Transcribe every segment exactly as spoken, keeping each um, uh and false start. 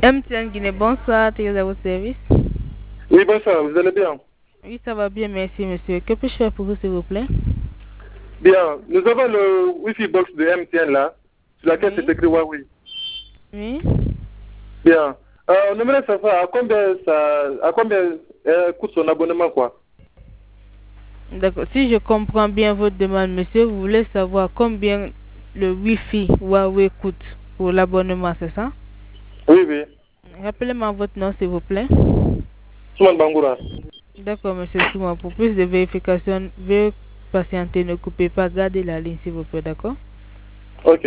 M T N Guinée, bonsoir, Thérèse à votre service. Oui, bonsoir, vous allez bien? Oui, ça va bien, merci monsieur. Que puis-je faire pour vous, s'il vous plaît? Bien, nous avons le Wi-Fi box de M T N là, sur laquelle Oui. c'est écrit Huawei. Oui. Bien. Euh, on aimerait savoir à combien ça, à combien euh, coûte son abonnement, quoi. D'accord. Si je comprends bien votre demande, monsieur, vous voulez savoir combien le Wi-Fi Huawei coûte pour l'abonnement, c'est ça? Oui, oui. Rappelez-moi votre nom, s'il vous plaît. Souman Bangoura. D'accord, monsieur Souma. Pour plus de vérification, veuillez patienter, ne coupez pas, gardez la ligne, s'il vous plaît, d'accord? Ok.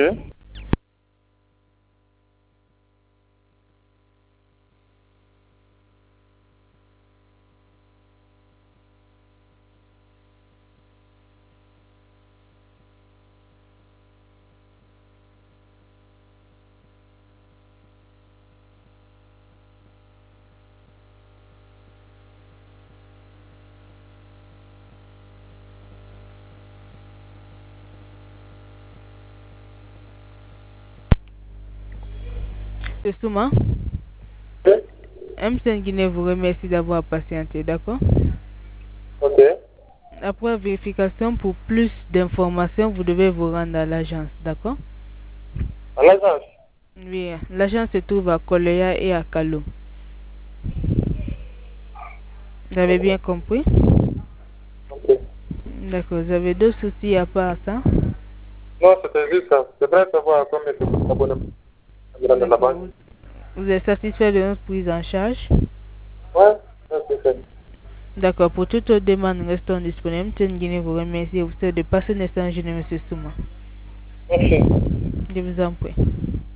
Monsieur Souma, M T N Guinée vous remercie d'avoir patienté, d'accord? Ok. Après vérification, pour plus d'informations, vous devez vous rendre à l'agence, d'accord? À l'agence. Oui, l'agence se trouve à Koleya et à Kalo. Vous avez bien compris? Ok. D'accord, vous avez deux soucis à part ça? Non, c'était juste ça. J'aimerais savoir à combien ça coûte l'abonnement de la D'accord, banque. vous, vous êtes satisfait de notre prise en charge? Ouais, ça c'est fait. D'accord, pour toute autre demande, restons disponibles. M T N Guinée vous remercie et vous souhaite de passer un excellent journée, monsieur Souma. Merci. Je vous en prie.